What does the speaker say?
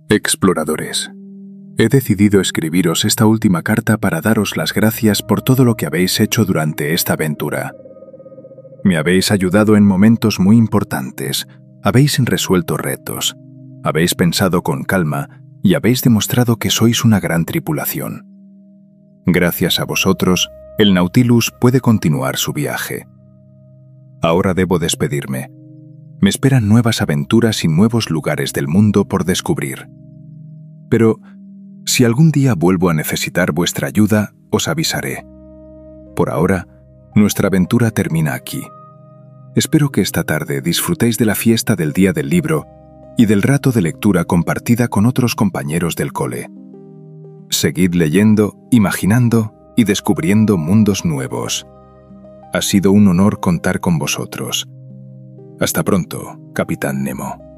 Exploradores, he decidido escribiros esta última carta para daros las gracias por todo lo que habéis hecho durante esta aventura. Me habéis ayudado en momentos muy importantes, habéis resuelto retos, habéis pensado con calma y habéis demostrado que sois una gran tripulación. Gracias a vosotros, el Nautilus puede continuar su viaje. Ahora debo despedirme. Me esperan nuevas aventuras y nuevos lugares del mundo por descubrir. Pero, si algún día vuelvo a necesitar vuestra ayuda, os avisaré. Por ahora, nuestra aventura termina aquí. Espero que esta tarde disfrutéis de la fiesta del Día del Libro y del rato de lectura compartida con otros compañeros del cole. Seguid leyendo, imaginando y descubriendo mundos nuevos. Ha sido un honor contar con vosotros. Hasta pronto, Capitán Nemo.